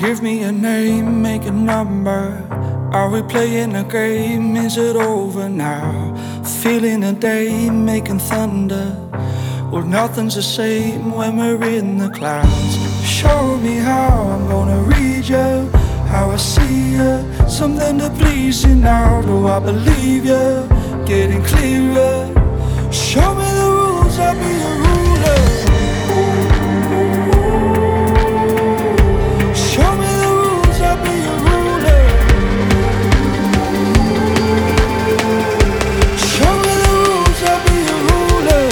Give me a name, make a number. Are we playing a game? Is it over now? Feeling a day, making thunder. Well, nothing's the same when we're in the clouds. Show me how I'm gonna read you, how I see you. Something to please you now. Do I believe you? Getting clearer. Show me the rules, I'll be a ruler. Show me the rules, I'll be a ruler. Show me the rules, I'll be a ruler.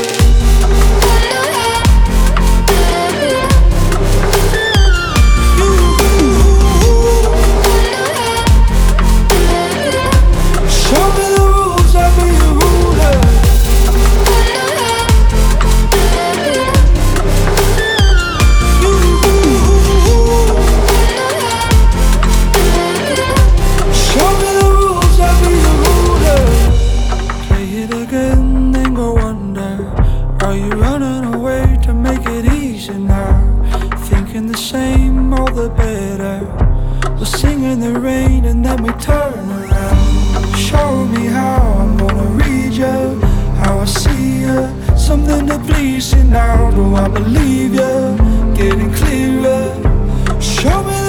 Show me the rules, I'll be a ruler. Show me the rules, I'll be a ruler. Play it again, then go under. Are you running away to make it easy now? Thinking the same, all the better. We'll sing in the rain and then we turn around. Show me how I'm gonna read you, how I see you. Something to please you now. Do I believe you? Getting clearer. Show me